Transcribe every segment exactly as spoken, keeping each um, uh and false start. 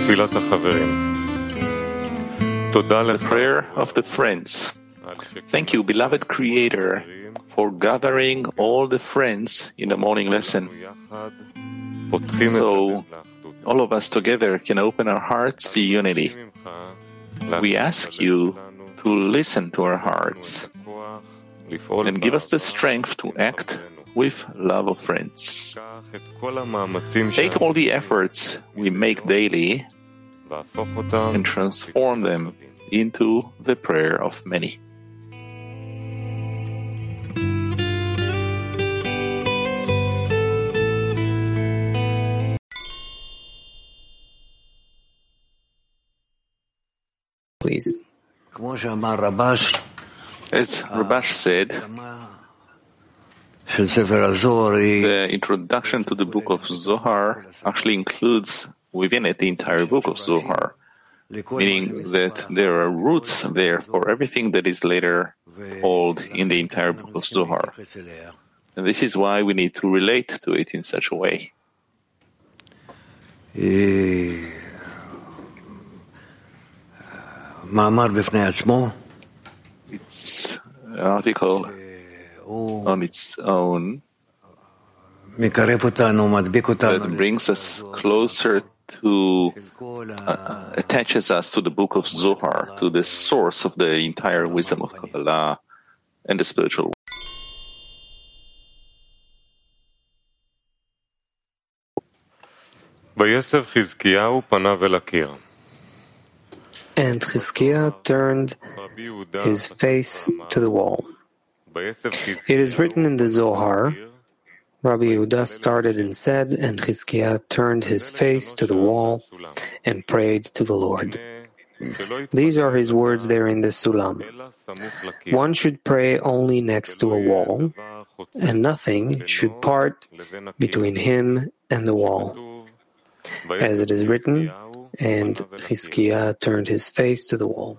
The prayer of the friends. Thank you, beloved Creator, for gathering all the friends in the morning lesson, so all of us together can open our hearts to unity. We ask you to listen to our hearts and give us the strength to act with love of friends. Take all the efforts we make daily and transform them into the prayer of many. Please. As Rabash said, the introduction to the book of Zohar actually includes within it the entire book of Zohar, meaning that there are roots there for everything that is later told in the entire book of Zohar. And this is why we need to relate to it in such a way. It's an article on its own that brings us closer to, uh, attaches us to the book of Zohar, to the source of the entire wisdom of Kabbalah and the spiritual world. And Chizkiah turned his face to the wall. It is written in the Zohar, Rabbi Yehuda started and said, and Chizkiah turned his face to the wall and prayed to the Lord. These are his words there in the Sulam. One should pray only next to a wall, and nothing should part between him and the wall. As it is written, and Chizkiah turned his face to the wall.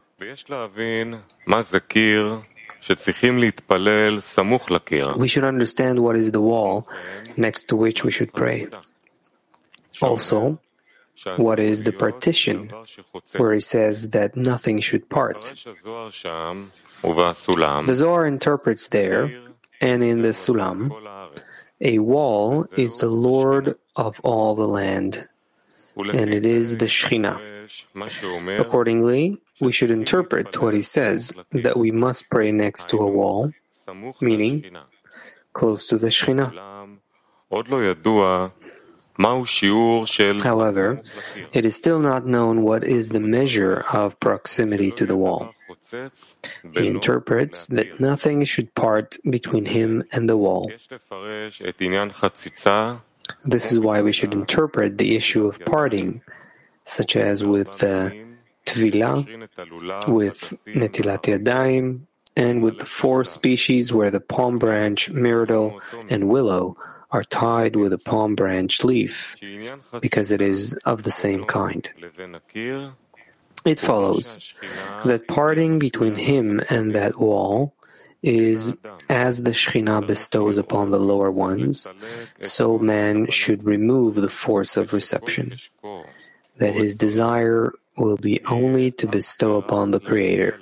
We should understand what is the wall next to which we should pray. Also, what is the partition where he says that nothing should part. The Zohar interprets there, and in the Sulam, a wall is the Lord of all the land, and it is the Shekhinah. Accordingly, we should interpret what he says, that we must pray next to a wall, meaning close to the Shekhinah. However, it is still not known what is the measure of proximity to the wall. He interprets that nothing should part between him and the wall. This is why we should interpret the issue of parting, such as with uh, Tvilah, with Netilat Yadayim, and with the four species where the palm branch, myrtle, and willow are tied with a palm branch leaf, because it is of the same kind. It follows that parting between him and that wall is as the Shekhinah bestows upon the lower ones, so man should remove the force of reception, that his desire will be only to bestow upon the Creator.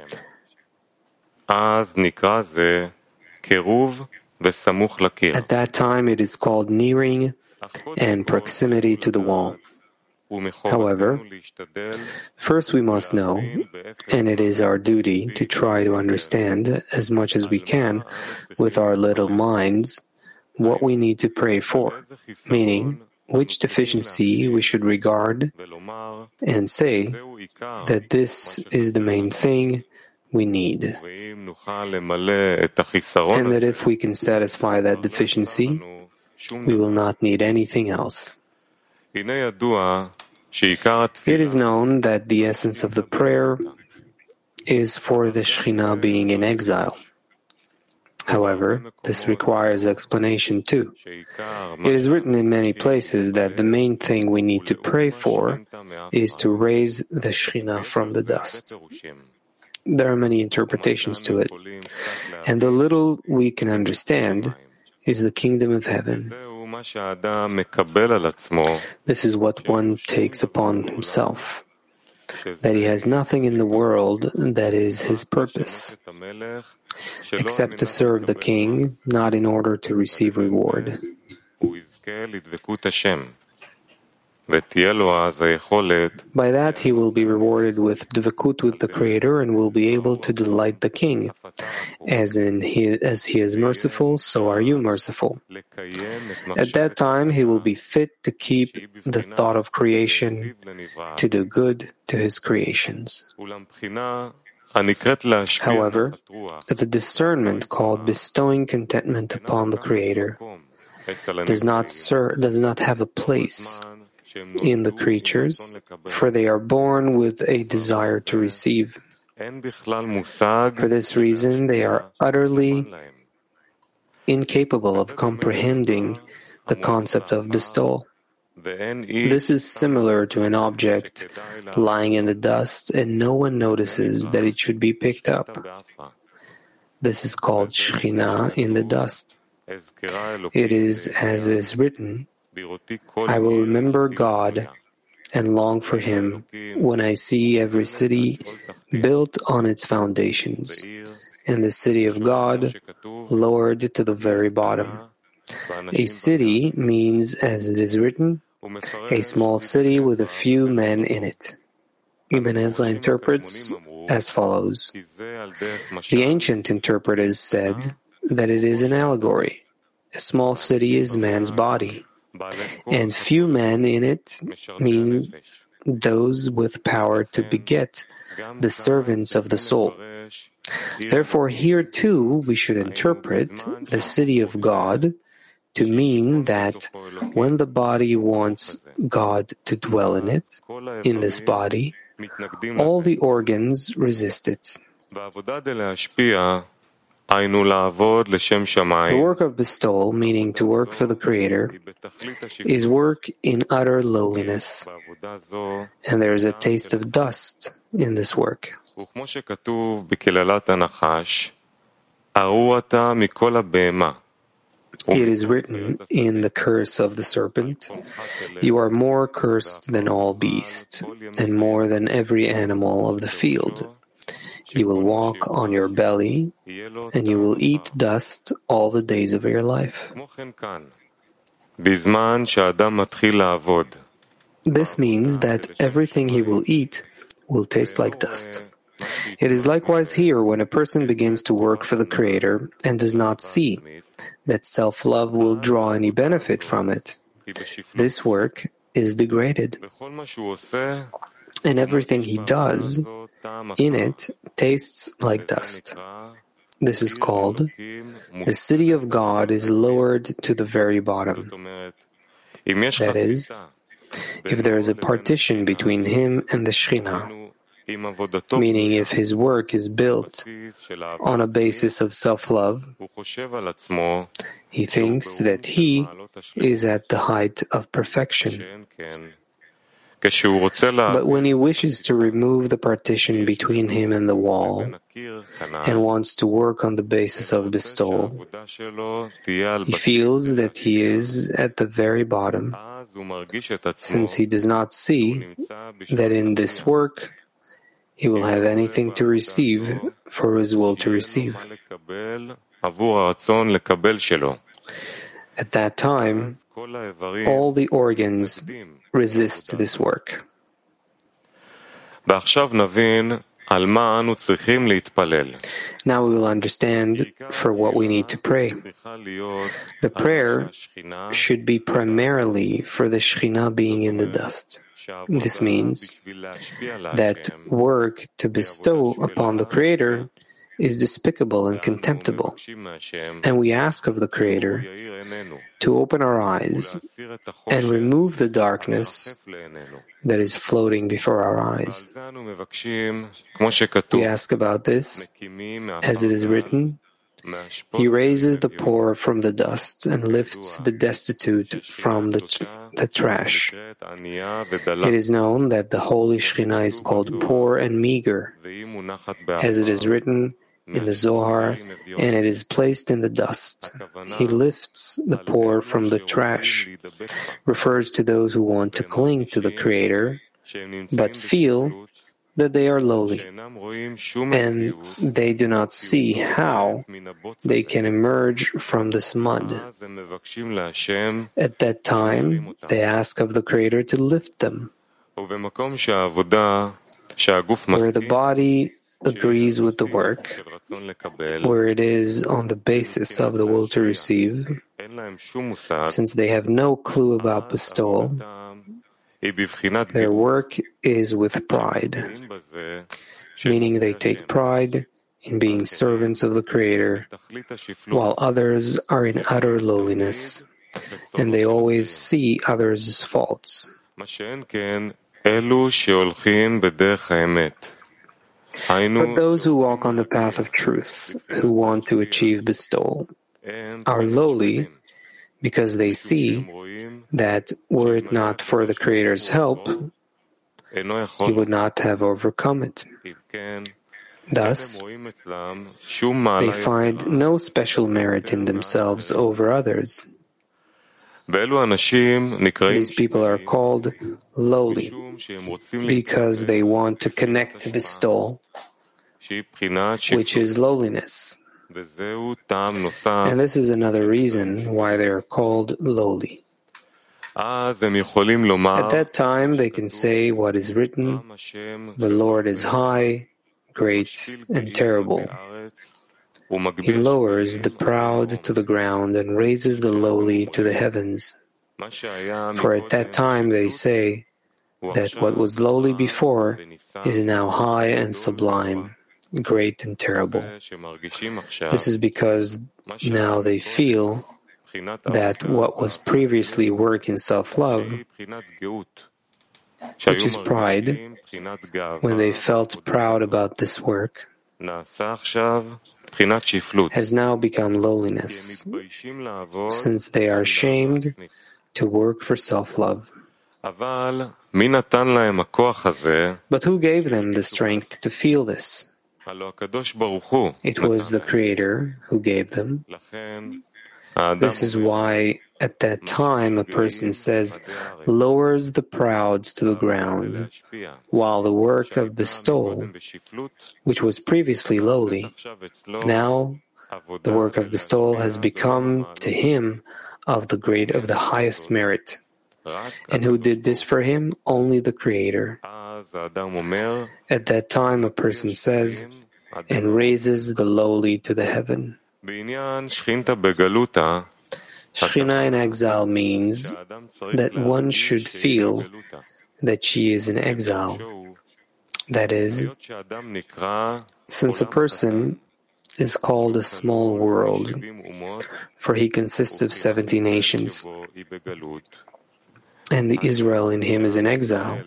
At that time it is called nearing and proximity to the wall. However, first we must know, and it is our duty to try to understand as much as we can with our little minds what we need to pray for, meaning which deficiency we should regard and say that this is the main thing we need, and that if we can satisfy that deficiency, we will not need anything else. It is known that the essence of the prayer is for the Shekhinah being in exile. However, this requires explanation too. It is written in many places that the main thing we need to pray for is to raise the Shekhinah from the dust. There are many interpretations to it, and the little we can understand is the kingdom of heaven, This is what one takes upon himself, that he has nothing in the world that is his purpose, except to serve the king, not in order to receive reward. By that he will be rewarded with dvekut with the Creator and will be able to delight the king. As in he, as he is merciful, so are you merciful. At that time he will be fit to keep the thought of creation, to do good to his creations. However, the discernment called bestowing contentment upon the Creator does not ser- does not have a place in the creatures, for they are born with a desire to receive. For this reason, they are utterly incapable of comprehending the concept of bestowal. This is similar to an object lying in the dust and no one notices that it should be picked up. This is called Shekhinah in the dust. It is as it is written, I will remember God and long for Him when I see every city built on its foundations, and the city of God lowered to the very bottom. A city means, as it is written, a small city with a few men in it. Ibn Ezra interprets as follows. The ancient interpreters said that it is an allegory. A small city is man's body, and few men in it means those with power to beget the servants of the soul. Therefore, here too we should interpret the city of God to mean that when the body wants God to dwell in it, in this body, all the organs resist it. The work of bestowal, meaning to work for the Creator, is work in utter lowliness, and there is a taste of dust in this work. It is written in the curse of the serpent, you are more cursed than all beasts, and more than every animal of the field. You will walk on your belly, and you will eat dust all the days of your life. This means that everything he will eat will taste like dust. It is likewise here when a person begins to work for the Creator and does not see that self-love will draw any benefit from it. This work is degraded, and everything he does in it tastes like dust. This is called, the city of God is lowered to the very bottom. That is, if there is a partition between him and the Shekhinah, meaning if his work is built on a basis of self-love, he thinks that he is at the height of perfection. But when he wishes to remove the partition between him and the wall, and wants to work on the basis of bestowal, he feels that he is at the very bottom, since he does not see that in this work he will have anything to receive for his will to receive. At that time, all the organs resist this work. Now we will understand for what we need to pray. The prayer should be primarily for the Shekhinah being in the dust. This means that work to bestow upon the Creator is despicable and contemptible, and we ask of the Creator to open our eyes and remove the darkness that is floating before our eyes. We ask about this, as it is written, He raises the poor from the dust and lifts the destitute from the, the trash. It is known that the Holy Shekhinah is called poor and meager, as it is written, in the Zohar, and it is placed in the dust. He lifts the poor from the trash, refers to those who want to cling to the Creator, but feel that they are lowly, and they do not see how they can emerge from this mud. At that time, they ask of the Creator to lift them. Where the body agrees with the work, where it is on the basis of the will to receive, since they have no clue about bestowal, their work is with pride, meaning they take pride in being servants of the Creator, while others are in utter lowliness, and they always see others' faults. But those who walk on the path of truth, who want to achieve bestowal, are lowly because they see that were it not for the Creator's help, he would not have overcome it. Thus, they find no special merit in themselves over others. These people are called lowly because they want to connect to bestowal, which is lowliness. And this is another reason why they are called lowly. At that time, they can say what is written, "The Lord is high, great, and terrible. He lowers the proud to the ground and raises the lowly to the heavens." For at that time they say that what was lowly before is now high and sublime, great and terrible. This is because now they feel that what was previously work in self-love, which is pride, when they felt proud about this work, has now become lowliness, since they are ashamed to work for self-love. But who gave them the strength to feel this? It was the Creator who gave them. This is why at that time a person says, lowers the proud to the ground, while the work of bestowal, which was previously lowly, now the work of bestowal has become to him of the great of the highest merit. And who did this for him? Only the Creator. At that time a person says, and raises the lowly to the heaven. Shekhinah in exile means that one should feel that she is in exile. That is, since a person is called a small world, for he consists of seventy nations, and the Israel in him is in exile,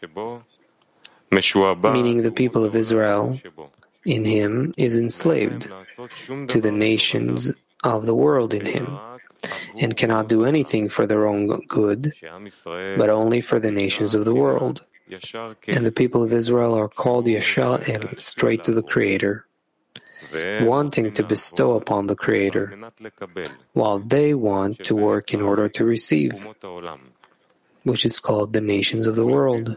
meaning the people of Israel in him is enslaved to the nations of the world in him, and cannot do anything for their own good, but only for the nations of the world. And the people of Israel are called Yashar El, straight to the Creator, wanting to bestow upon the Creator, while they want to work in order to receive, which is called the nations of the world.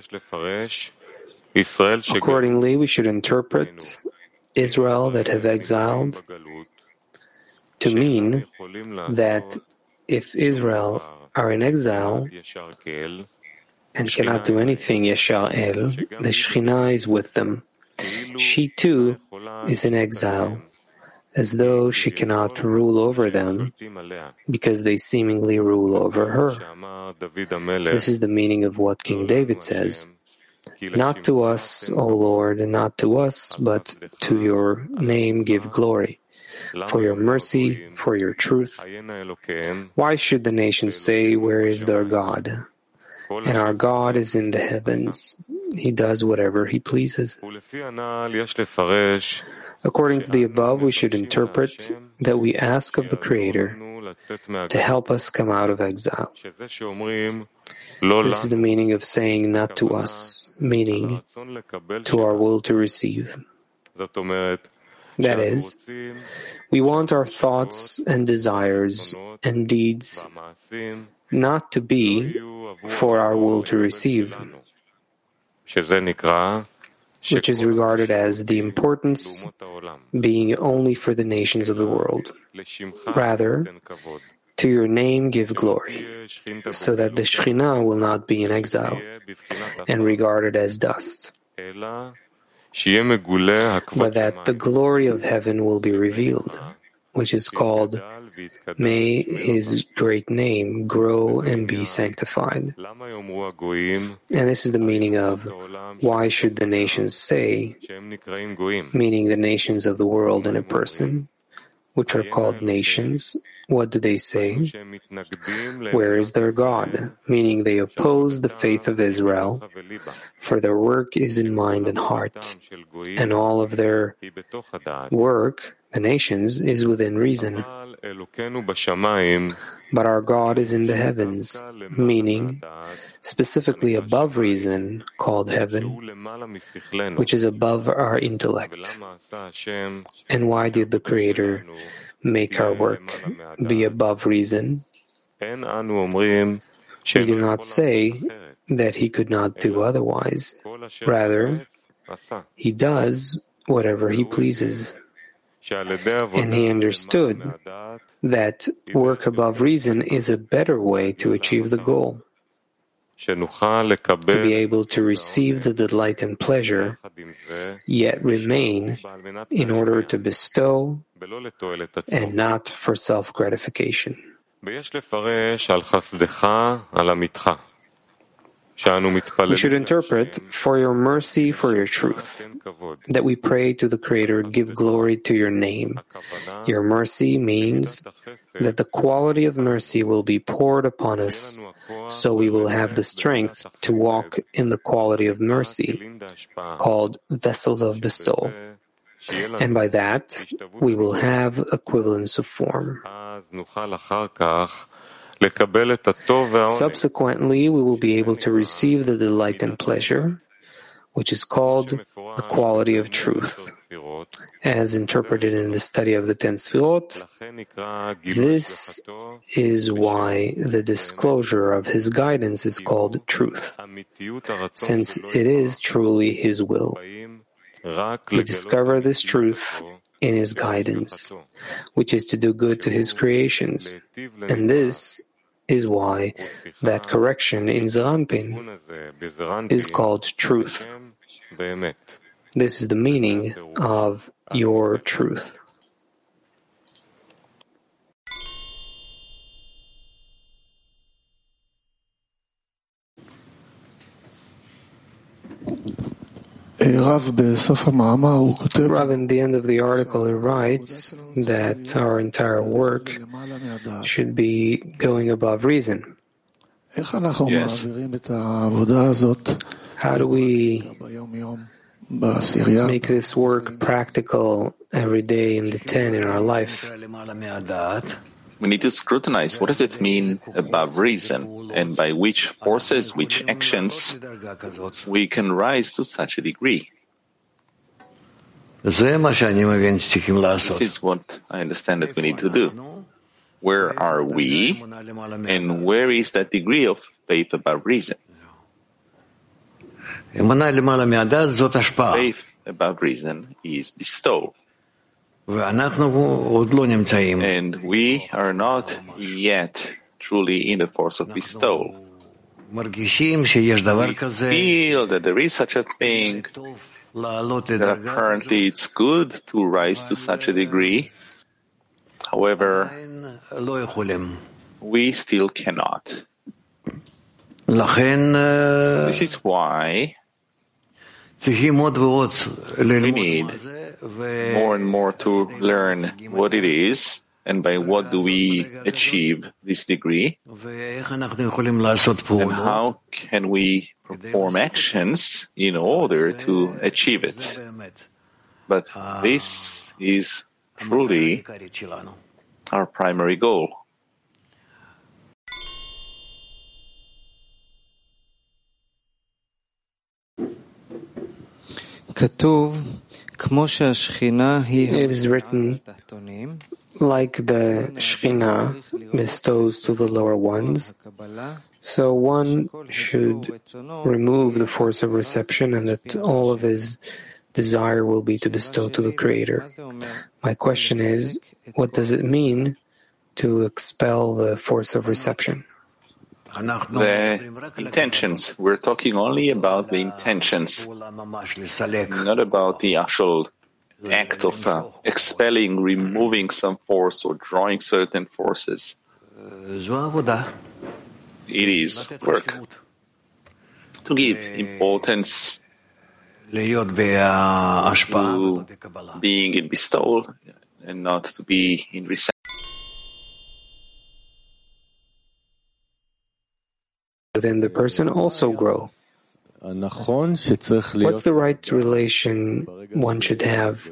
Accordingly, we should interpret Israel that have exiled to mean that if Israel are in exile and cannot do anything, Yashar El, the Shekhinah is with them. She too is in exile, as though she cannot rule over them, because they seemingly rule over her. This is the meaning of what King David says, "Not to us, O Lord, and not to us, but to your name give glory, for your mercy, for your truth. Why should the nations say, where is their God? And our God is in the heavens. He does whatever he pleases." According to the above, we should interpret that we ask of the Creator to help us come out of exile. This is the meaning of saying "not to us," meaning to our will to receive. That is, we want our thoughts and desires and deeds not to be for our will to receive, which is regarded as the importance being only for the nations of the world. Rather, to your name give glory, so that the Shekhinah will not be in exile and regarded as dust, but that the glory of heaven will be revealed, which is called, may his great name grow and be sanctified. And this is the meaning of, why should the nations say, meaning the nations of the world in a person, which are called nations, what do they say? Where is their God? Meaning they oppose the faith of Israel, for their work is in mind and heart, and all of their work, the nations, is within reason. But our God is in the heavens, meaning specifically above reason, called heaven, which is above our intellect. And why did the Creator make our work be above reason? We do not say that He could not do otherwise. Rather, He does whatever He pleases. And He understood that work above reason is a better way to achieve the goal, to be able to receive the delight and pleasure, yet remain in order to bestow and not for self-gratification. We should interpret, for your mercy, for your truth, that we pray to the Creator, give glory to your name. Your mercy means that the quality of mercy will be poured upon us, so we will have the strength to walk in the quality of mercy, called vessels of bestowal. And by that, we will have equivalence of form. Subsequently, we will be able to receive the delight and pleasure, which is called the quality of truth. As interpreted in the study of the ten Sfirot, this is why the disclosure of His guidance is called truth, since it is truly His will. We discover this truth in His guidance, which is to do good to His creations, and this is why that correction in Zeranpin is called truth. This is the meaning of your truth. Rav, in the end of the article, he writes that our entire work should be going above reason. Yes. How do we make this work practical every day in the ten in our life? We need to scrutinize what does it mean above reason, and by which forces, which actions we can rise to such a degree. This is what I understand that we need to do. Where are we, and where is that degree of faith above reason? Faith above reason is bestow. And we are not yet truly in the force of bestowal. We feel that there is such a thing, that apparently it's good to rise to such a degree. However, we still cannot. This is why we need more and more to learn what it is, and by what do we achieve this degree, and how can we perform actions in order to achieve it. But this is truly our primary goal. It is written, like the Shekhinah bestows to the lower ones, so one should remove the force of reception, and that all of his desire will be to bestow to the Creator. My question is, what does it mean to expel the force of reception? The intentions. We're talking only about the intentions, not about the actual act of uh, expelling, removing some force or drawing certain forces. It is work. To give importance to being in bestowal and not to be in reception. Within the person also grow. What's the right relation one should have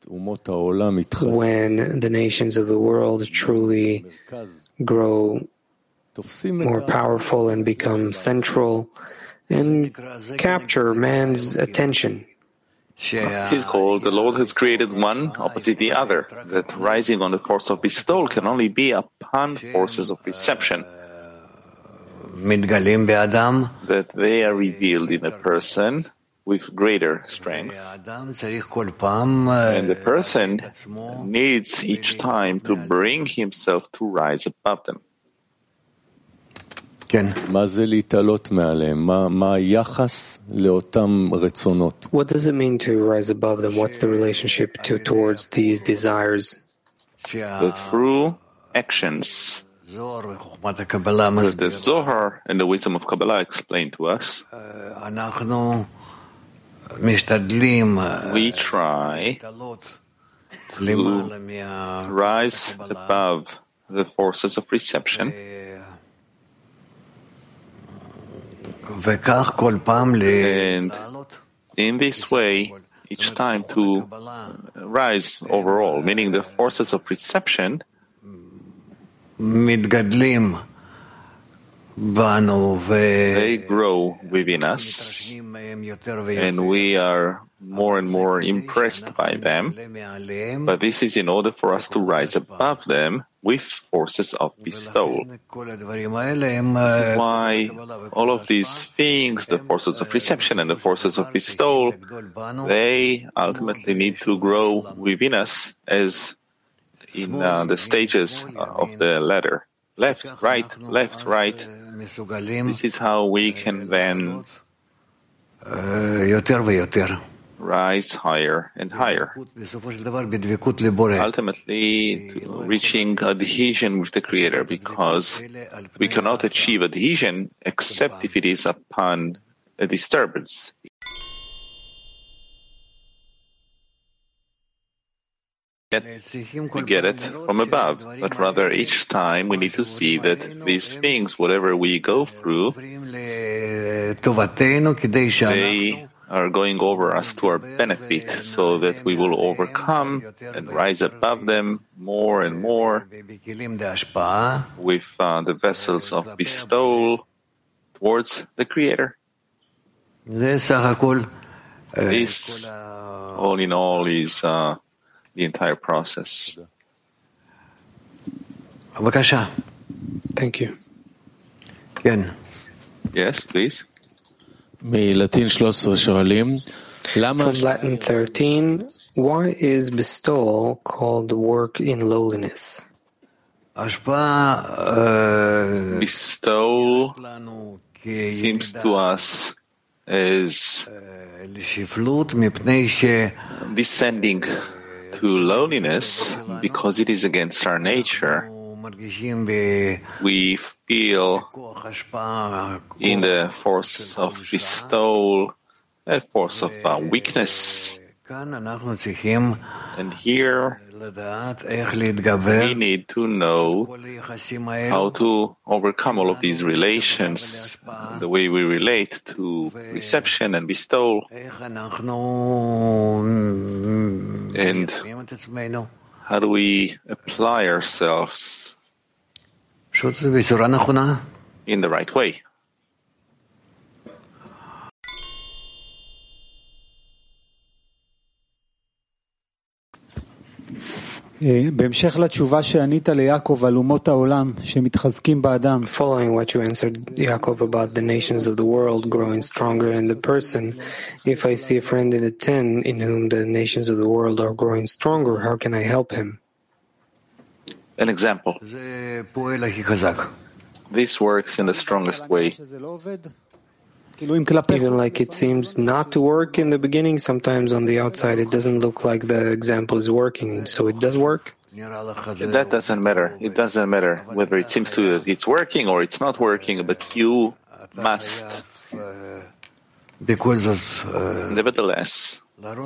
when the nations of the world truly grow more powerful and become central and capture man's attention? It is called the Lord has created one opposite the other, that rising on the force of bestowal can only be upon forces of reception, that they are revealed in a person with greater strength. And the person needs each time to bring himself to rise above them. What does it mean to rise above them? What's the relationship to towards these desires? That through actions, as the Zohar and the wisdom of Kabbalah explain to us, we try to rise above the forces of reception, and in this way, each time to rise overall, meaning the forces of reception they grow within us, and we are more and more impressed by them. But this is in order for us to rise above them with forces of bestowal. This is why all of these things, the forces of reception and the forces of bestowal, they ultimately need to grow within us as in uh, the stages of the ladder. Left, right, left, right. This is how we can then rise higher and higher, ultimately to reaching adhesion with the Creator, because we cannot achieve adhesion except if it is upon a disturbance. We get it from above, but rather each time we need to see that these things, whatever we go through, they are going over us to our benefit, so that we will overcome and rise above them more and more with uh, the vessels of bestowal towards the Creator. This, all in all, is uh, the entire process. Thank you. Yes, please. From Latin thirteen, why is bestowal called work in lowliness? Bestowal seems to us as descending to lowliness because it is against our nature. We feel in the force of bestowal a force of uh, weakness. And here we need to know how to overcome all of these relations, the way we relate to reception and bestowal, and how do we apply ourselves in the right way. בהמשך לתשובה שענית ליעקב על אומות העולם שמתחזקים באדם. Following what you answered Yaakov about the nations of the world growing stronger in the person, if I see a friend in the ten in whom the nations of the world are growing stronger, how can I help him? An example. This works in the strongest way. Even like it seems not to work in the beginning, sometimes on the outside it doesn't look like the example is working, so it does work? That doesn't matter. It doesn't matter whether it seems to that it's working or it's not working, but you must nevertheless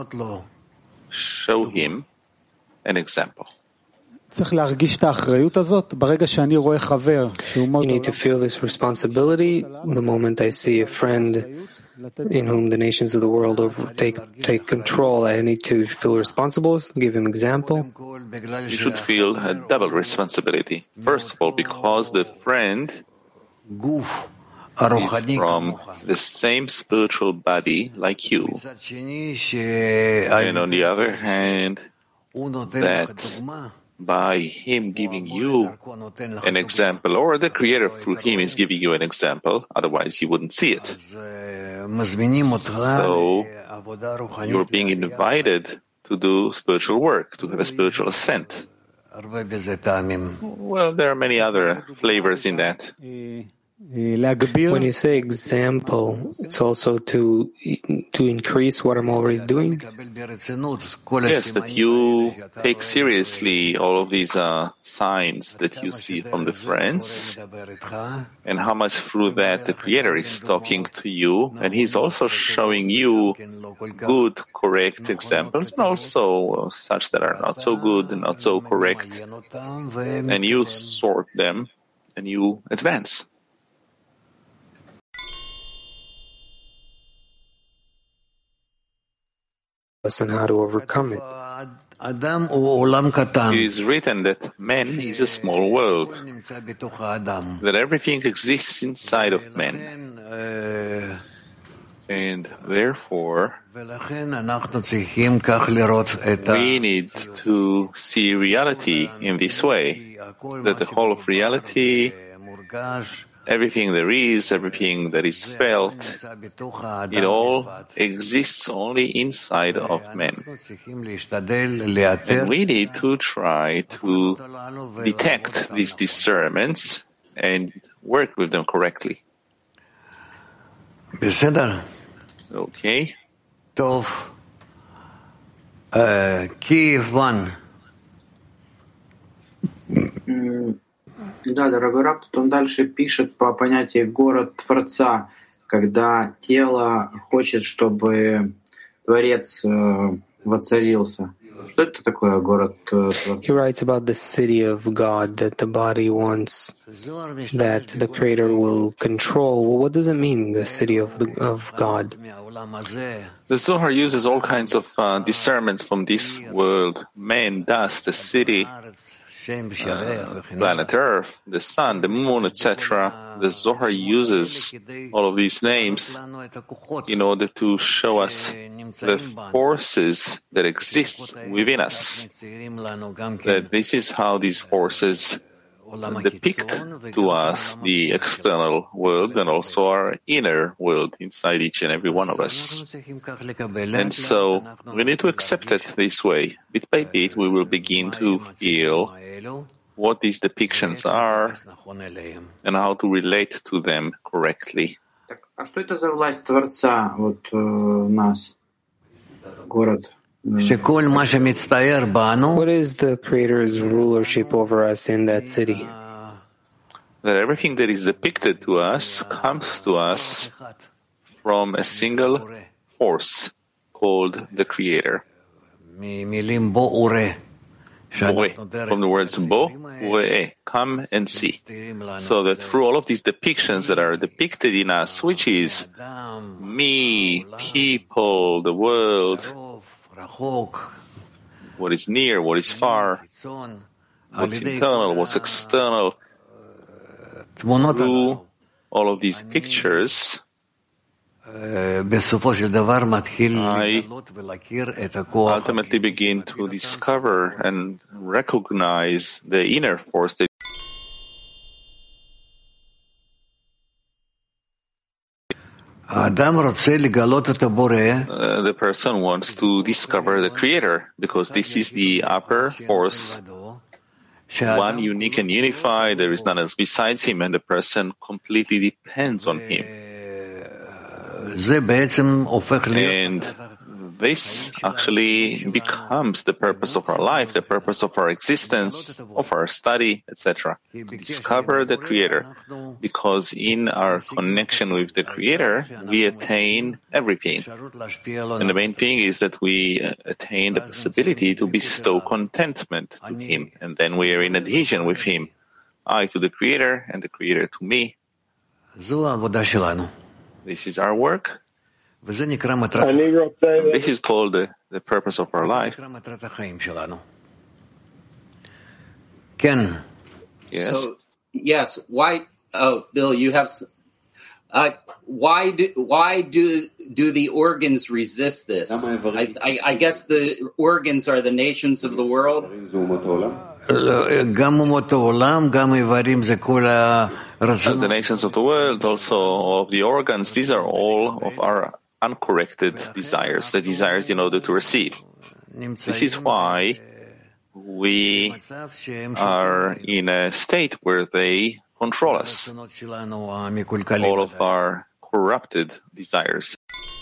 show him an example. צריך להרגיש את האחריות הזאת ברגע שאני רואה חבר שהוא You need to feel this responsibility the moment I see a friend in whom the nations of the world take take control. I need to feel responsible, give him example. You should feel a double responsibility. First of all, because the friend is from the same spiritual body like you. And on the other hand, that by him giving you an example, or the Creator through him is giving you an example, otherwise you wouldn't see it. So you're being invited to do spiritual work, to have a spiritual ascent. Well, there are many other flavors in that. When you say example, it's also to to increase what I'm already doing? Yes, that you take seriously all of these uh, signs that you see from the friends, and how much through that the Creator is talking to you, and He's also showing you good, correct examples, and also such that are not so good and not so correct, and you sort them and you advance. And how to overcome it. It is written that man is a small world, that everything exists inside of man, and therefore we need to see reality in this way, that the whole of reality, everything there is, everything that is felt, it all exists only inside of man. And we need to try to detect these discernments and work with them correctly. Okay. Kiev one. Да, дорогой раб, тут он дальше пишет по понятию город Творца, когда тело хочет, чтобы Творец воцарился. Что это такое город Творца? He writes about the city of God, that the body wants that the Creator will control. Well, what does it mean, the city of the, of God? The Zohar uses all kinds of uh, discernments from this world: man, dust, the city, Uh, planet Earth, the sun, the moon, et cetera. The Zohar uses all of these names in order to show us the forces that exist within us. That this is how these forces depict to us the external world and also our inner world inside each and every one of us. And so we need to accept it this way. Bit by bit, we will begin to feel what these depictions are and how to relate to them correctly. А что это за власть Творца, вот нас, город? What is the Creator's rulership over us in that city? That everything that is depicted to us comes to us from a single force called the Creator. From the words bo, ure'e, come and see. So that through all of these depictions that are depicted in us, which is me, people, the world, what is near, what is far, what's internal, what's external, through all of these pictures, I ultimately begin to discover and recognize the inner force that Uh, the person wants to discover the Creator, because this is the upper force, one unique and unified. There is none else besides Him, and the person completely depends on Him. And this actually becomes the purpose of our life, the purpose of our existence, of our study, et cetera. To discover the Creator, because in our connection with the Creator, we attain everything. And the main thing is that we attain the possibility to bestow contentment to Him, and then we are in adhesion with Him, I to the Creator and the Creator to me. This is our work. This is called the, the purpose of our life. Yes. So, yes. Why? Oh, Bill, you have. Uh, why do why do do the organs resist this? I, I, I guess the organs are the nations of the world. The nations of the world, also all of the organs, these are all of our uncorrected desires, the desires in order to receive. This is why we are in a state where they control us, all of our corrupted desires.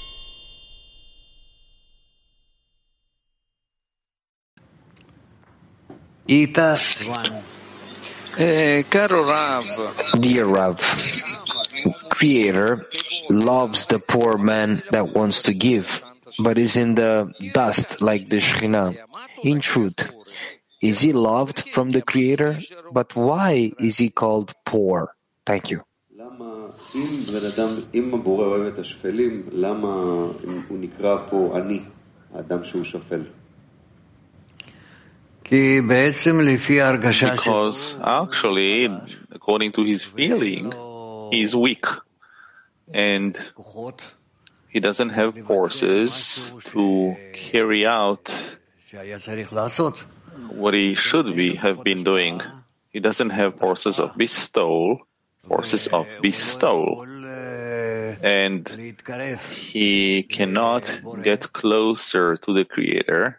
Eh, caro Rav, dear Rav, Creator loves the poor man that wants to give, but is in the dust like the Shekhinah. In truth, is he loved from the Creator? But why is he called poor? Thank you. Because actually, according to his feeling, he is weak and he doesn't have forces to carry out what he should be have been doing. He doesn't have forces of bestowal, forces of bestowal, and he cannot get closer to the Creator.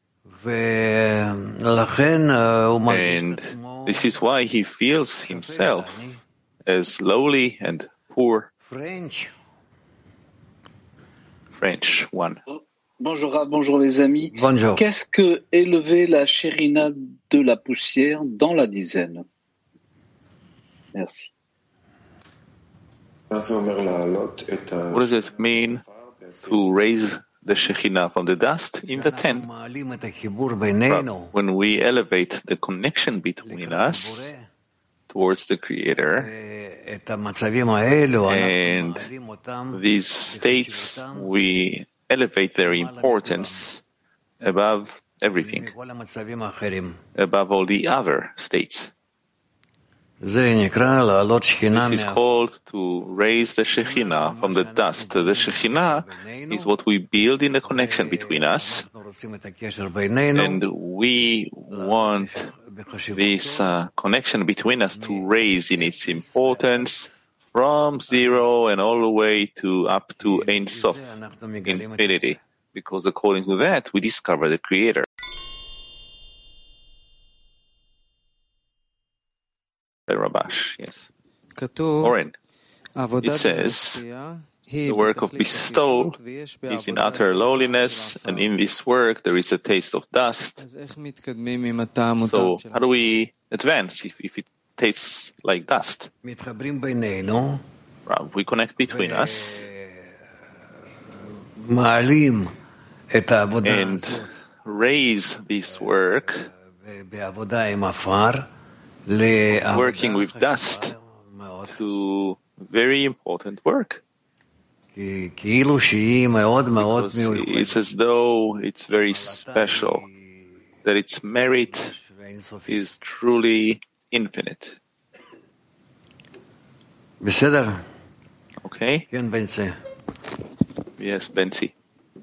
And this is why he feels himself as lowly and poor. French. French, one. Bonjour Rav, bonjour les amis. Bonjour. Qu'est-ce que élever la Shérina de la poussière dans la dizaine? Merci. What does it mean to raise the Shekhinah from the dust in the ten? When we elevate the connection between us towards the Creator, and these states, we elevate their importance above everything, above all the other states. This is called to raise the Shekhinah from the dust. The Shekhinah is what we build in the connection between us, and we want this uh, connection between us to raise in its importance from zero and all the way to up to Ein Sof, infinity, because according to that we discover the Creator. Rabash, yes. Oren, it says, the work of bestowal is in utter lowliness, and in this work there is a taste of dust. So how do we advance if, if it tastes like dust? We connect between us and raise this work, working with dust, to very important work. Because it's as though it's very special, that its merit is truly infinite. בסדר? Okay? כן, בן צה. Yes, Benzi.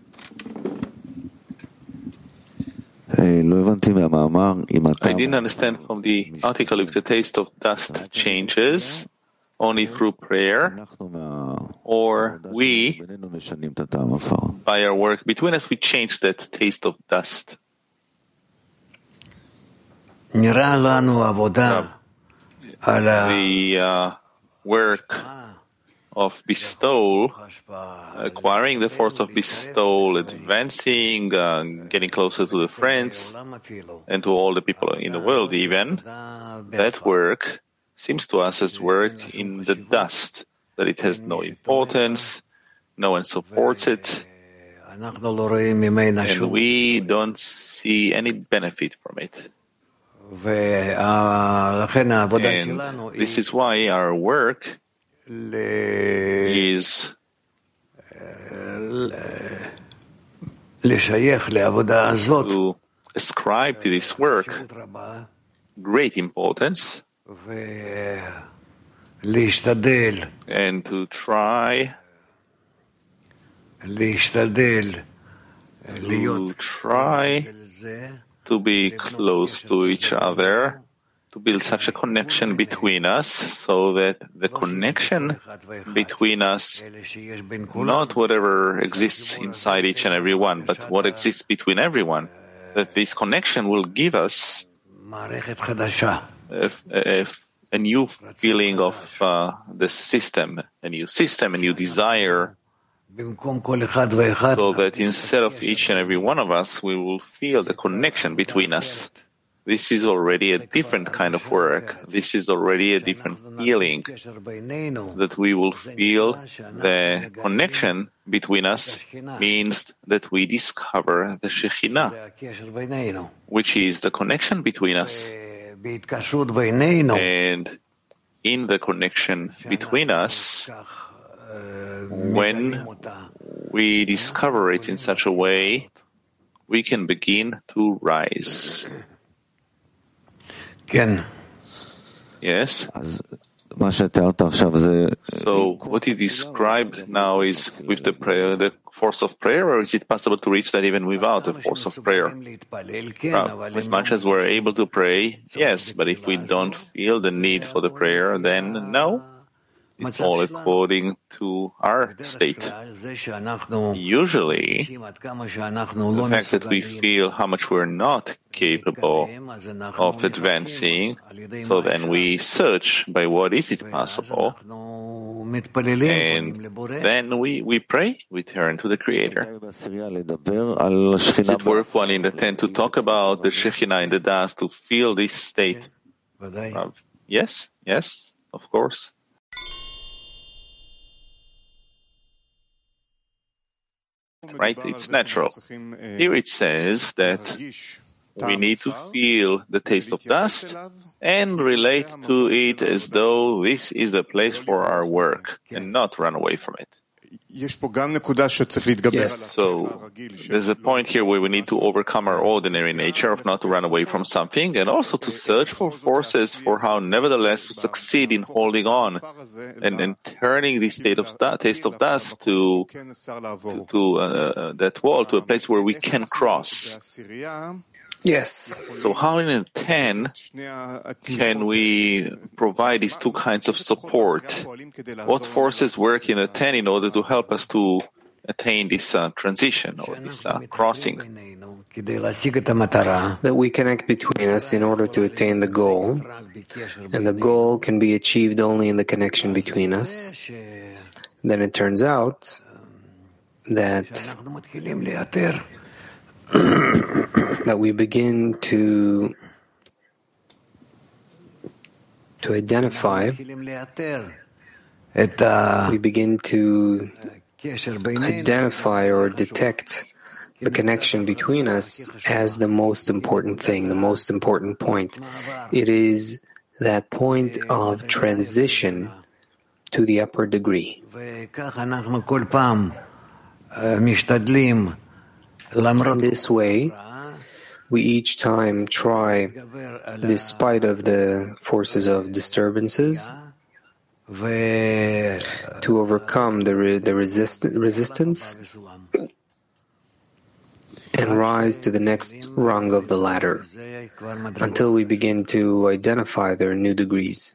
I didn't understand from the article if the taste of dust changes only through prayer, or we, by our work between us, we change that taste of dust. Now, the uh, work of bestowal, acquiring the force of bestowal, advancing, uh, getting closer to the friends and to all the people in the world even, that work seems to us as work in the dust, that it has no importance, no one supports it, and we don't see any benefit from it. And this is why our work is to ascribe to this work great importance and to try to try to be close to each other, to build such a connection between us, so that the connection between us, not whatever exists inside each and every one, but what exists between everyone, that this connection will give us a, a, a new feeling of uh, the system, a new system, a new desire, so that instead of each and every one of us, we will feel the connection between us. This is already a different kind of work. This is already a different feeling, that we will feel the connection between us means that we discover the Shekhinah, which is the connection between us. And in the connection between us, when we discover it in such a way, we can begin to rise. Yes. So what he described now is with the prayer, the force of prayer, or is it possible to reach that even without the force of prayer? Well, as much as we're able to pray, yes, but if we don't feel the need for the prayer, then no. It's all according to our state. Usually, the fact that we feel how much we're not capable of advancing, so then we search by what is it possible, and then we, we pray, we turn to the Creator. Is it worthwhile in the tent to talk about the Shekhinah in the dust, to feel this state? Uh, yes, yes, of course. Right? It's natural. Here it says that we need to feel the taste of dust and relate to it as though this is the place for our work and not run away from it. Yes, so there's a point here where we need to overcome our ordinary nature of not to run away from something, and also to search for forces for how nevertheless to succeed in holding on and, and turning this state of da- taste of dust to, to, to uh, that wall, to a place where we can cross. Yes. So how in a ten can we provide these two kinds of support? What forces work in a ten in order to help us to attain this uh, transition or this uh, crossing? That we connect between us in order to attain the goal, and the goal can be achieved only in the connection between us. Then it turns out that that we begin to to identify, we begin to identify or detect the connection between us as the most important thing, the most important point. It is that point of transition to the upper degree. In this way, we each time try, despite of the forces of disturbances, to overcome the, re- the resist- resistance and rise to the next rung of the ladder until we begin to identify their new degrees.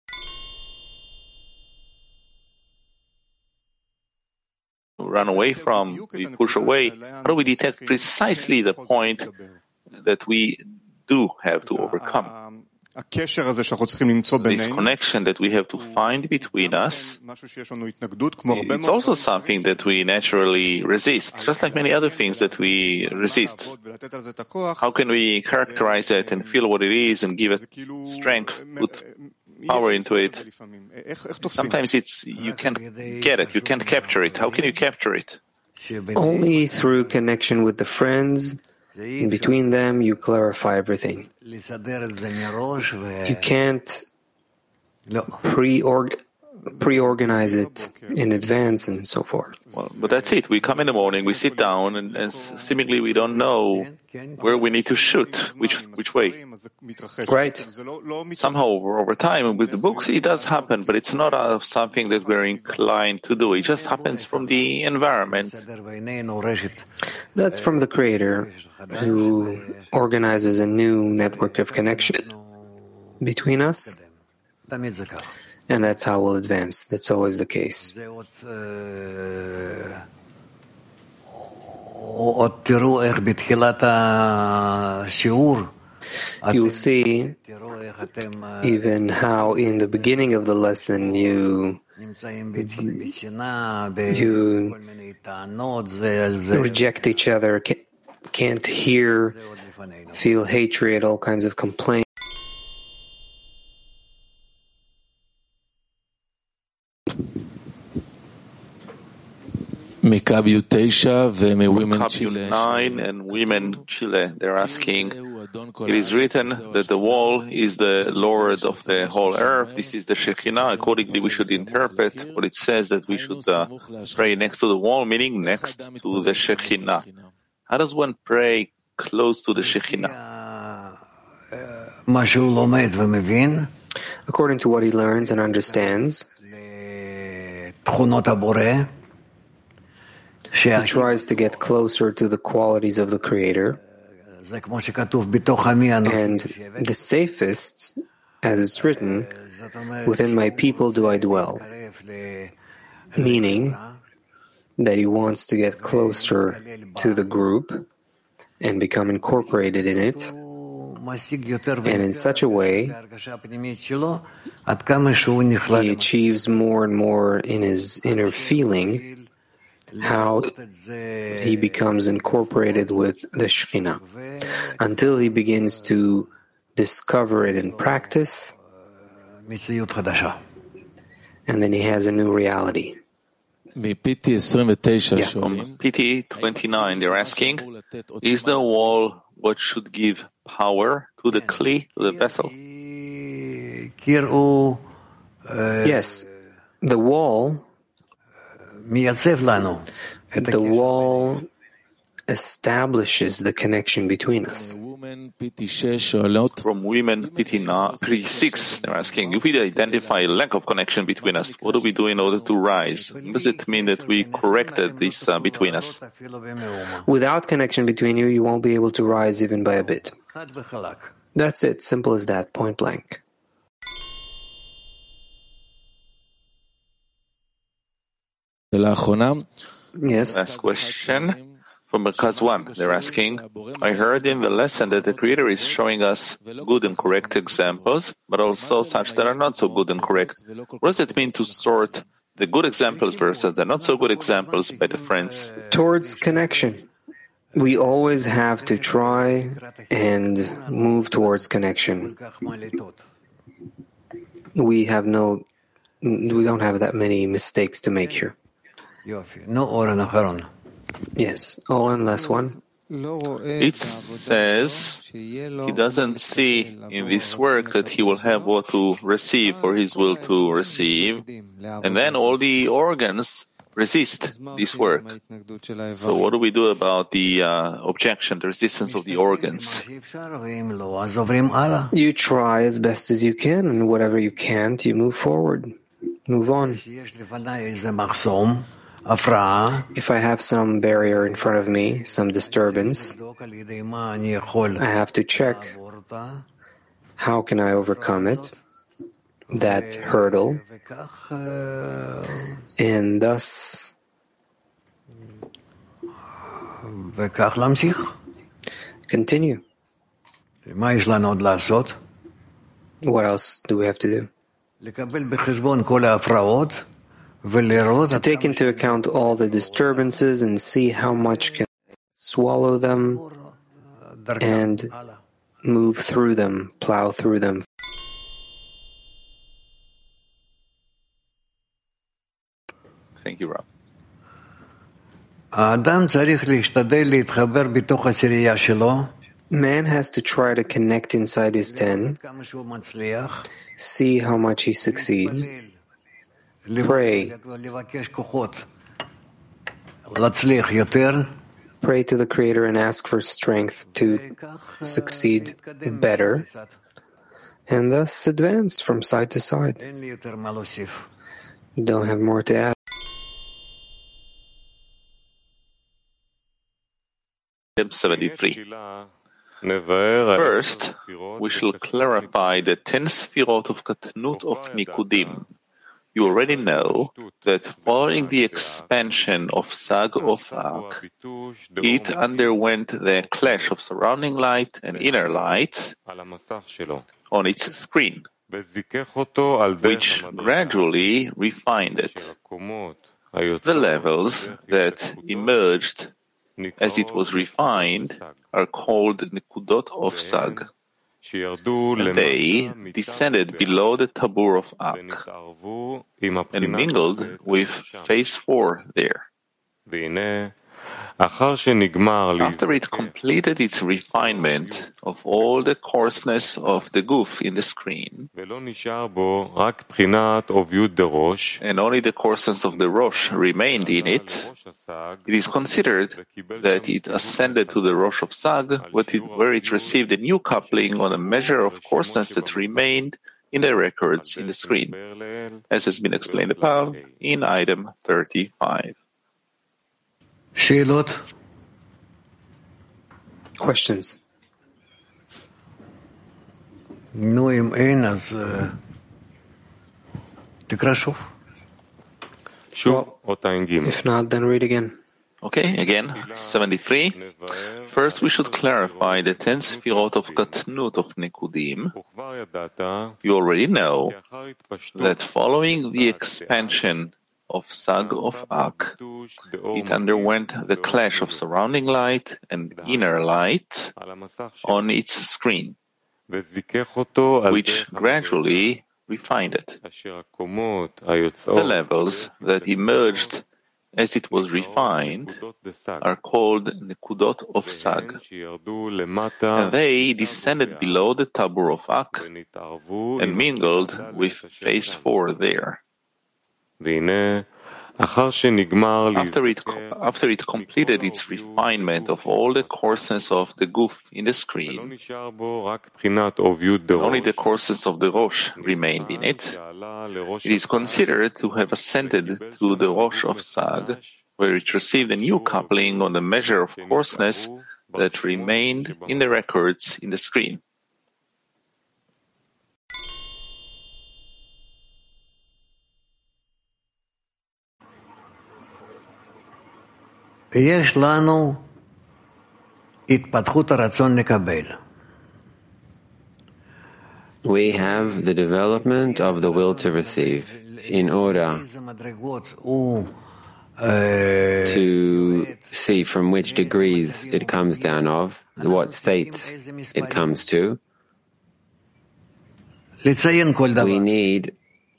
Run away from, we push away. How do we detect precisely the point that we do have to overcome? This connection that we have to find between us, it's also something that we naturally resist, just like many other things that we resist. How can we characterize it and feel what it is and give it strength, put power into it? Sometimes it's you can't get it, you can't capture it. How can you capture it? Only through connection with the friends. In between them, you clarify everything. You can't pre-org- pre-organize it in advance and so forth. Well, but that's it. We come in the morning, we sit down, and, and seemingly we don't know where we need to shoot, which which way. Right. Somehow, over time, with the books, it does happen, but it's not uh, something that we're inclined to do. It just happens from the environment. That's from the Creator, who organizes a new network of connection between us, and that's how we'll advance. That's always the case. You'll see even how in the beginning of the lesson you you reject each other, can't hear, feel hatred, all kinds of complaints. Kabiu nine and Women Chile, they're asking, it is written that the wall is the Lord of the whole earth. This is the Shekhinah. Accordingly, we should interpret what it says that we should uh, pray next to the wall, meaning next to the Shekhinah. How does one pray close to the Shekhinah? According to what he learns and understands, he tries to get closer to the qualities of the Creator, and the safest, as it's written, within my people do I dwell, meaning that he wants to get closer to the group and become incorporated in it, and in such a way he achieves more and more in his inner feeling how he becomes incorporated with the Shekhinah, until he begins to discover it in practice, and then he has a new reality. Yeah, from P T twenty-nine, they're asking, is the wall what should give power to the kli, to the vessel? Yes, the wall The wall establishes the connection between us. From Women P T six, they're asking, if we identify a lack of connection between us, what do we do in order to rise? Does it mean that we corrected this uh, between us? Without connection between you, you won't be able to rise even by a bit. That's it, simple as that, point blank. Yes. Last question from Merkaz one. They're asking, I heard in the lesson that the Creator is showing us good and correct examples, but also such that are not so good and correct. What does it mean to sort the good examples versus the not so good examples by the friends? Towards connection. We always have to try and move towards connection. We have no, we don't have that many mistakes to make here. Yes, Oren, last one. It says he doesn't see in this work that he will have what to receive for his will to receive, and then all the organs resist this work. So what do we do about the uh, objection, the resistance of the organs? You try as best as you can, and whatever you can't, you move forward. move on. If I have some barrier in front of me, some disturbance, I have to check how can I overcome it, that hurdle, and thus continue. What else do we have to do? To take into account all the disturbances and see how much can swallow them and move through them, plow through them. Thank you, Rob. Man has to try to connect inside his ten, see how much he succeeds, pray, pray to the Creator and ask for strength to succeed better, and thus advance from side to side. Don't have more to add. seventy-three. First, we shall clarify the ten sfirot of Katnut of Nikudim. You already know that following the expansion of Sag of Ak, it underwent the clash of surrounding light and inner light on its screen, which gradually refined it. The levels that emerged as it was refined are called Nekudot of Sag. And they descended below the Tabur of Ak and mingled with phase four there. After it completed its refinement of all the coarseness of the goof in the screen, and only the coarseness of the Rosh remained in it, it is considered that it ascended to the Rosh of Sag, where it received a new coupling on a measure of coarseness that remained in the records in the screen, as has been explained above in item thirty-five. Questions? Well, if not, then read again. Okay, again, seventy-three. First, we should clarify the ten sfirot of Katnut of Nikudim. You already know that following the expansion of Sag of Ak, it underwent the clash of surrounding light and inner light on its screen, which gradually refined it. The levels that emerged as it was refined are called Nekudot of Sag, and they descended below the Tabur of Ak and mingled with phase four there. After it, after it completed its refinement of all the coarseness of the goof in the screen, only the coarseness of the Rosh remained in it. It is considered to have ascended to the Rosh of Sag, where it received a new coupling on the measure of coarseness that remained in the records in the screen. We have the development of the will to receive in order to see from which degrees it comes down of, what states it comes to. We need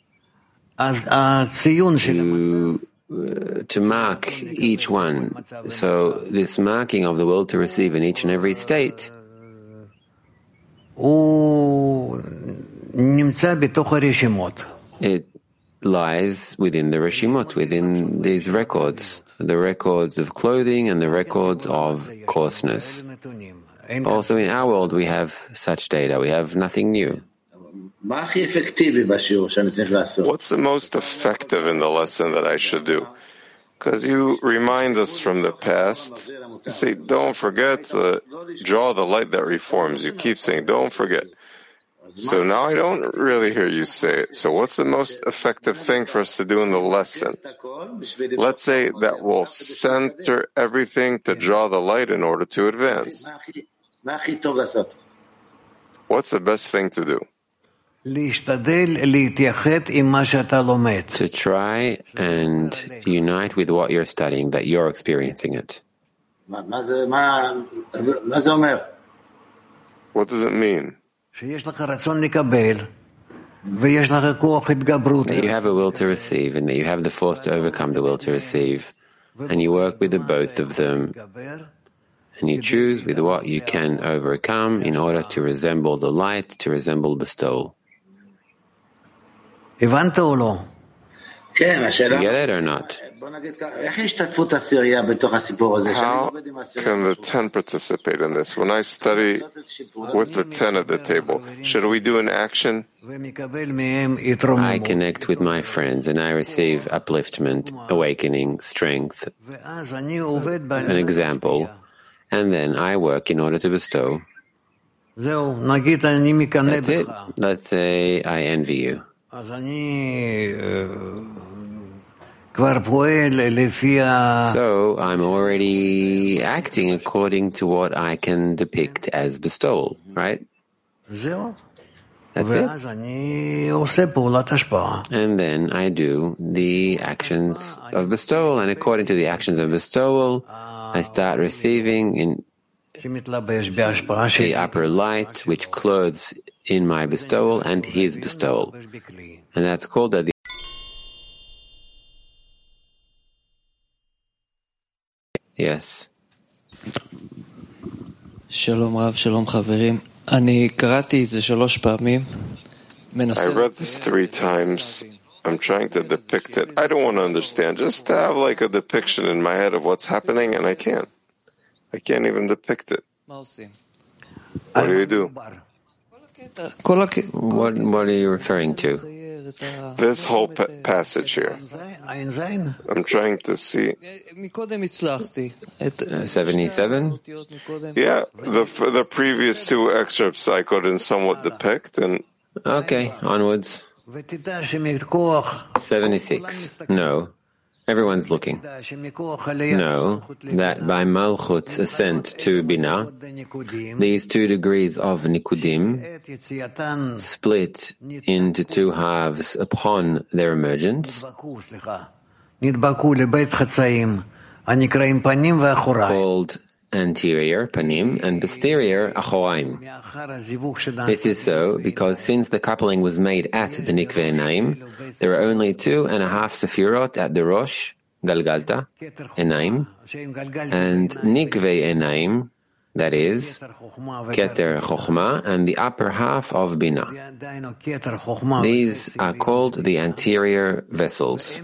to Uh, to mark each one. So this marking of the will to receive in each and every state it lies within the Reshimot, within these records, the records of clothing and the records of coarseness. Also in our world we have such data, we have nothing new. What's the most effective in the lesson that I should do? Because you remind us from the past. You say, don't forget to draw the light that reforms. You keep saying, don't forget. So now I don't really hear you say it. So what's the most effective thing for us to do in the lesson? Let's say that we'll center everything to draw the light in order to advance. What's the best thing to do? To try and unite with what you're studying, that you're experiencing it. What does it mean? That you have a will to receive and that you have the force to overcome the will to receive, and you work with the both of them, and you choose with what you can overcome in order to resemble the light, to resemble bestowal. You get it or not? How can the ten participate in this? When I study with the ten at the table, should we do an action? I connect with my friends and I receive upliftment, awakening, strength, an example, and then I work in order to bestow. That's it. Let's say I envy you. So I'm already acting according to what I can depict as bestowal, right? That's it. And then I do the actions of bestowal, and according to the actions of bestowal, I start receiving in the upper light, which clothes in my bestowal and his bestowal. And that's called the Yes. Shalom Rav, shalom חברים. אני קראתי את זה שלוש פעמים. I read this three times. I'm trying to depict it. I don't want to understand. Just to have like a depiction in my head of what's happening, and I can't. I can't even depict it. What do you do? What, what are you referring to? This whole pa- passage here. I'm trying to see. Uh, seventy-seven? Yeah, the the previous two excerpts I couldn't somewhat depict. and Okay, onwards. seventy-six. No. Everyone's looking. No, that by Malchut's ascent to Binah, these two degrees of Nikudim split into two halves upon their emergence, called anterior, panim, and posterior, achoraim. This is so because since the coupling was made at the Nikveh Enaim, there are only two and a half sefirot at the Rosh, Galgalta, Enaim, and Nikveh Enaim, that is, Keter Chochma, and the upper half of Binah. These are called the anterior vessels.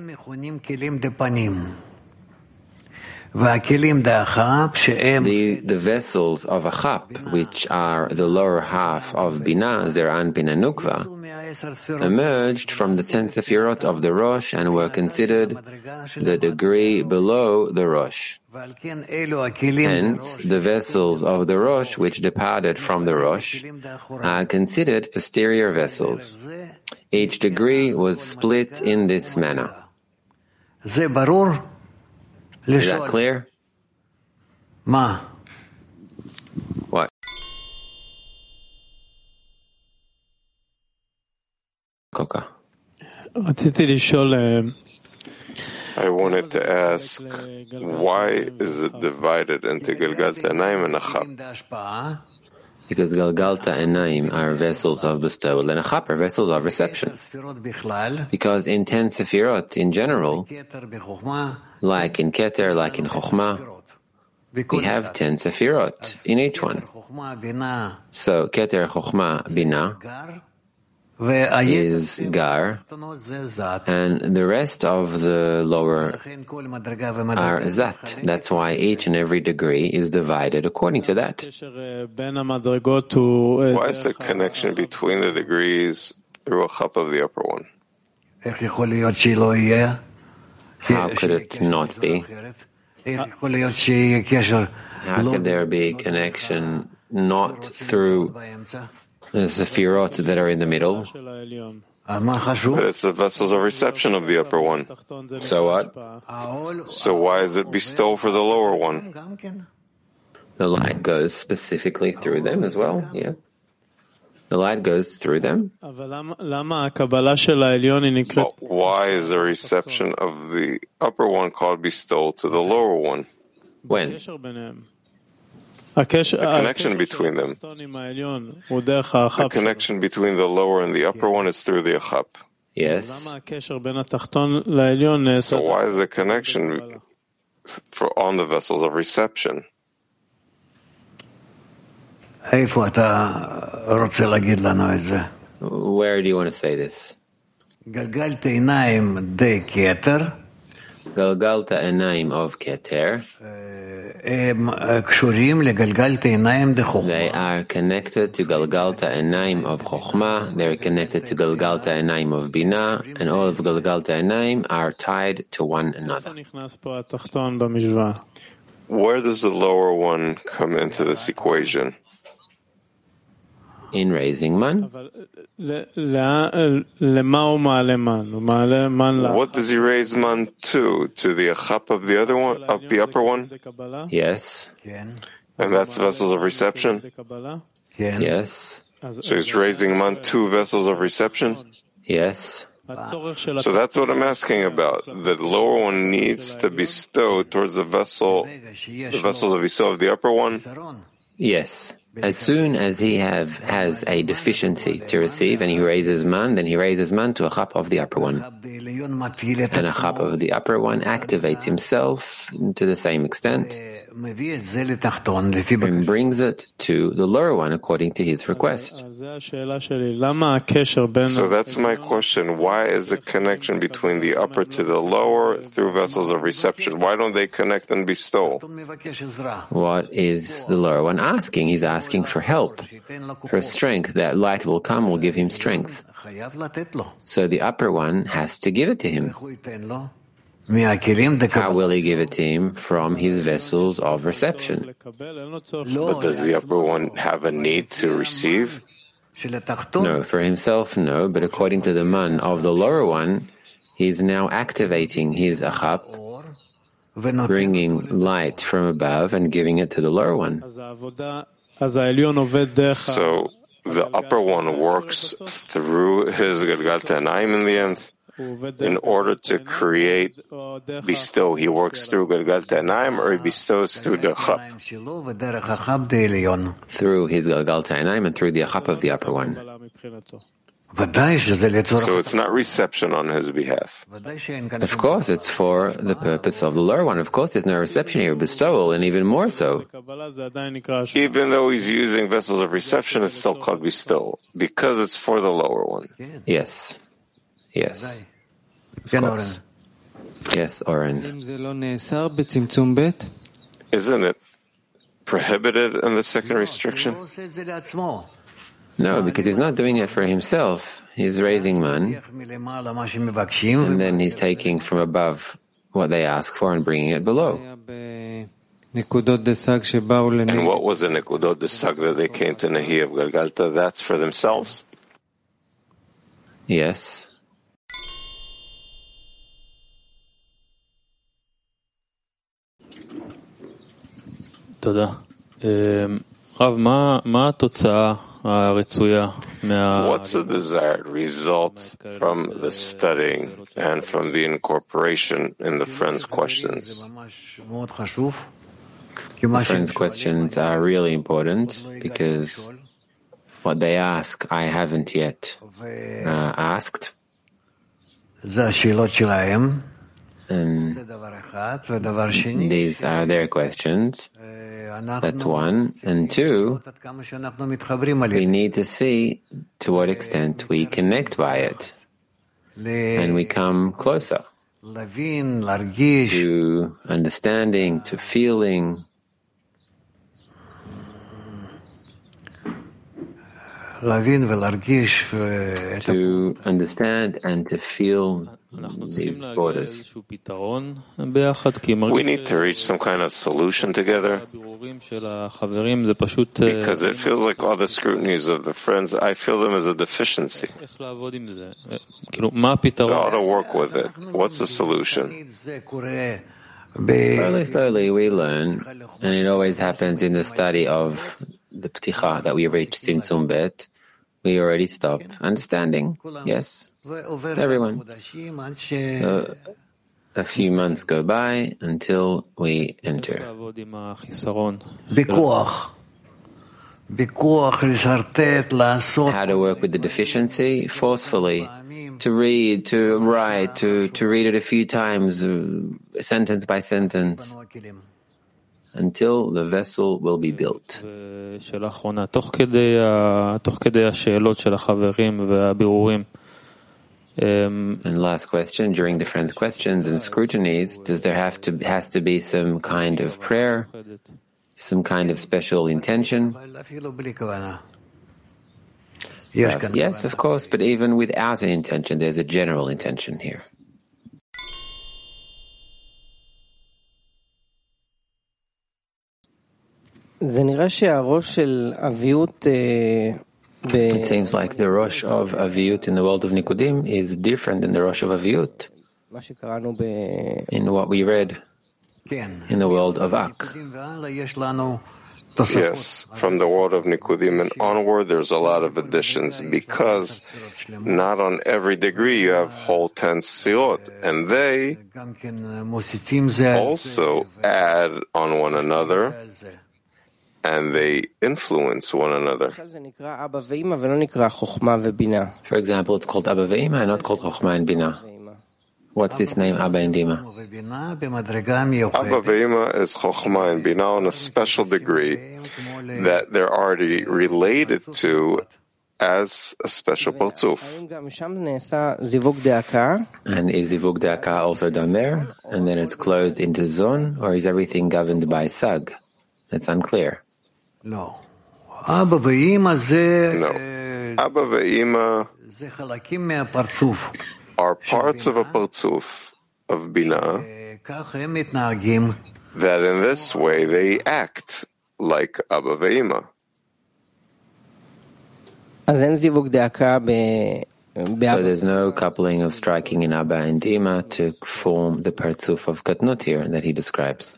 The, the vessels of Achap, which are the lower half of Binah, Zeran Binah Nukva, emerged from the ten Sefirot of the Rosh and were considered the degree below the Rosh. Hence, the vessels of the Rosh which departed from the Rosh are considered posterior vessels. Each degree was split in this manner. Is that clear? Ma. What? Coca. I wanted to ask, why is it divided into Galgalta Enaim and Achap? Because Galgalta and Naim are vessels of bestowal and Achap are vessels of reception. Because in ten Sefirot in general, like in Keter, like in Chochmah, we have ten Sefirot in each one. So Keter, Chochmah, Binah is Gar, and the rest of the lower are Zat. That's why each and every degree is divided according to that. Why is the connection between the degrees through a chap of the upper one. How could it not be? How could there be a connection not through the Sefirot that are in the middle? But it's the vessels of reception of the upper one. So what? So why is it bestowed for the lower one? The light goes specifically through them as well, yeah. The light goes through them. But why is the reception of the upper one called bestowed to the lower one? When? The connection between them. The connection between the lower and the upper one is through the achap. Yes. So why is the connection for on the vessels of reception? Where do you want to say this? Galgalta Enaim of Keter. They are connected to Galgalta Enaim of Chokhmah. They are connected to Galgalta Enaim of Binah, and all of Galgalta Enaim are tied to one another. Where does the lower one come into this equation? In raising man. What does he raise man to? To the achap of the other one, of the upper one? Yes. And that's vessels of reception? Yes. So he's raising man to vessels of reception? Yes. So that's what I'm asking about. The lower one needs to bestow towards the vessel, the vessels of bestow of the upper one? Yes. As soon as he have has a deficiency to receive and he raises man, then he raises man to a chap of the upper one. And a chap of the upper one activates himself to the same extent and brings it to the lower one according to his request. So that's my question. Why is the connection between the upper to the lower through vessels of reception? Why don't they connect and bestow? What is the lower one asking? He's asking for help, for strength. That light will come, will give him strength. So the upper one has to give it to him. How will he give it to him? From his vessels of reception. But does the upper one have a need to receive? No, for himself, no. But according to the man of the lower one, he's now activating his achap, bringing light from above and giving it to the lower one. So the upper one works through his Galgalta Enaim in the end? In order to create, bestow, he works through Galgalta Enaim, or he bestows through the achap? Through his Galgalta Enaim and through the achap of the upper one. So it's not reception on his behalf. Of course, it's for the purpose of the lower one. Of course, there's no reception here, bestowal, and even more so. Even though he's using vessels of reception, it's still called bestowal, because it's for the lower one. Yes. Yes. Of course. Yes, Oren. Isn't it prohibited in the second restriction? No, because he's not doing it for himself. He's raising man, and then he's taking from above what they ask for and bringing it below. And what was the Nekudot Desag that they came to Nehi of Galgalta? That's for themselves? Yes. תודה. רב, מה, מה התוצאה הרצויה? What's the desired result from the studying and from the incorporation in the friends' questions? The friends' questions are really important because what they ask, I haven't yet uh, asked. And these are their questions. That's one. And two, we need to see to what extent we connect by it. And we come closer to understanding, to feeling. to understand and to feel these borders. We need to reach some kind of solution together, because it feels like all the scrutinies of the friends, I feel them as a deficiency. So how to work with it? What's the solution? Slowly, slowly we learn, and it always happens in the study of the Pticha that we reach Tzimtzum Bet. We already stop understanding. Yes, everyone. So a few months go by until we enter. How to work with the deficiency? Forcefully. To read, to write, to, to read it a few times, uh, sentence by sentence, until the vessel will be built. And last question, during the friends' questions and scrutinies, does there have to has to be some kind of prayer, some kind of special intention? Uh, yes, of course, but even without an intention, there's a general intention here. It seems like the Rosh of Aviut in the world of Nikudim is different than the Rosh of Aviut in what we read in the world of Ak. Yes, from the world of Nikudim and onward, there's a lot of additions, because not on every degree you have whole ten sfirot, and they also add on one another, and they influence one another. For example, it's called Abba Ve'ima and not called Chochma and Bina. What's this name, Abba and Dima? Abba Ve'ima is Chochma and Bina on a special degree that they're already related to as a special Partzuf. And is Zivug De'aka also done there? And then it's clothed into Zon? Or is everything governed by Sag? It's unclear. No. Abba Ve'ima are parts of a Partzuf of Bina that in this way they act like Abba Ve'ima. So there's no coupling of striking in Abba and Dima to form the Partzuf of Katnut here that he describes.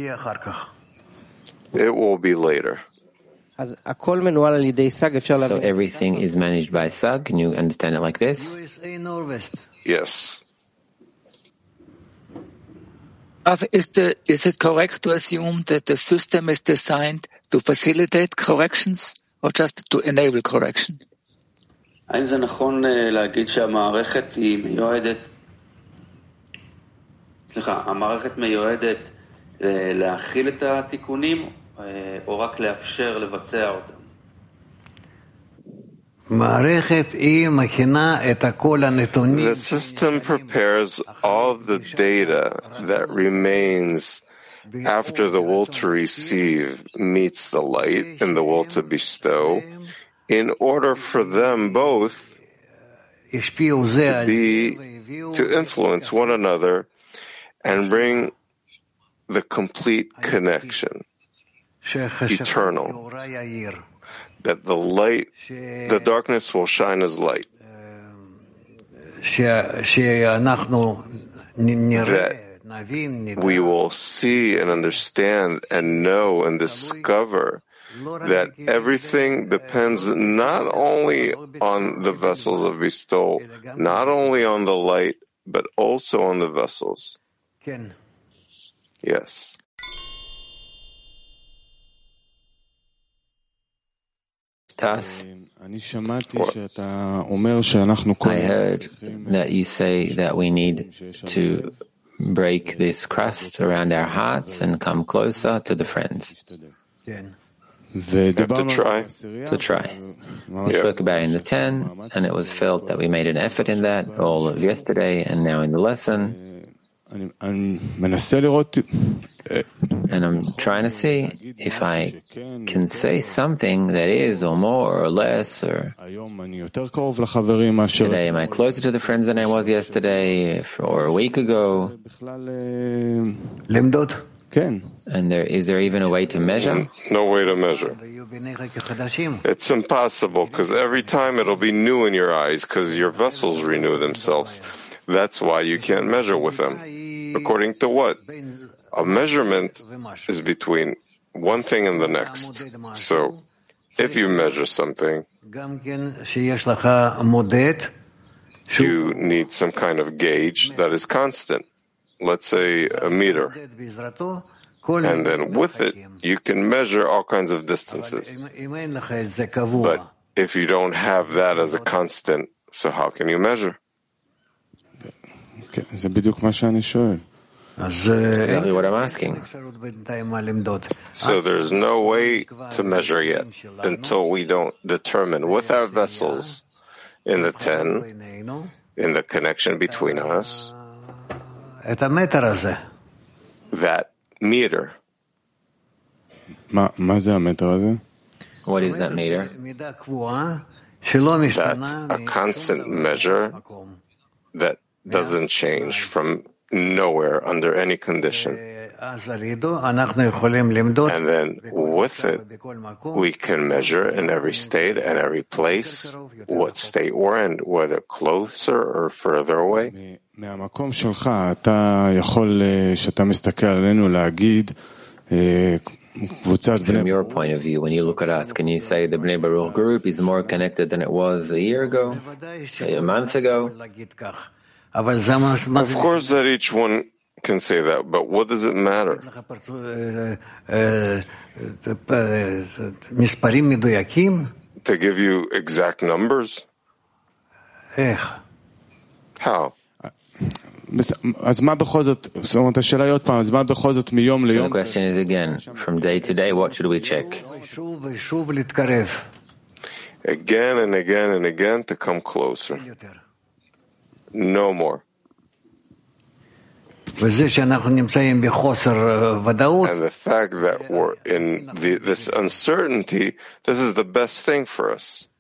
It will be later. So everything is managed by Sag. Can you understand it like this? Yes. Is, the, is it correct to assume that the system is designed to facilitate corrections or just to enable correction? האם זה נכון להגיד שהמערכת היא מיועדת, סליחה, המערכת מיועדת להכיל את התיקונים או רק לאפשר לבצע אותם? The system prepares all the data that remains after the will to receive meets the light and the will to bestow, in order for them both to be, to influence one another and bring the complete connection, eternal, that the light, the darkness will shine as light, that we will see and understand and know and discover that everything depends not only on the vessels of bestowal, not only on the light, but also on the vessels. Yes. Tas. I heard that you say that we need to break this crust around our hearts and come closer to the friends. We have to try. To try. We spoke about it in the ten, and it was felt that we made an effort in that all of yesterday and now in the lesson. And I'm trying to see if I can say something that is, or more, or less, or today am I closer to the friends than I was yesterday, or a week ago? And there, is there even a way to measure? No way to measure. It's impossible, because every time it'll be new in your eyes, because your vessels renew themselves. That's why you can't measure with them. According to what? A measurement is between one thing and the next. So, if you measure something, you need some kind of gauge that is constant. Let's say a meter. And then with it, you can measure all kinds of distances. But if you don't have that as a constant, so how can you measure? Exactly what I'm asking. So there's no way to measure yet until we don't determine with our vessels in the ten, in the connection between us, that meter. What is that meter? That's a constant measure that doesn't change from nowhere under any condition. And then with it, we can measure in every state and every place what state we're in, whether closer or further away. From your point of view, when you look at us, can you say the Bnei Baruch group is more connected than it was a year ago, a month ago? Of course that each one can say that, but what does it matter? To give you exact numbers? How? So the question is again, from day to day, what should we check? Again and again and again to come closer. No more. And the fact that we're in the, this uncertainty, this is the best thing for us.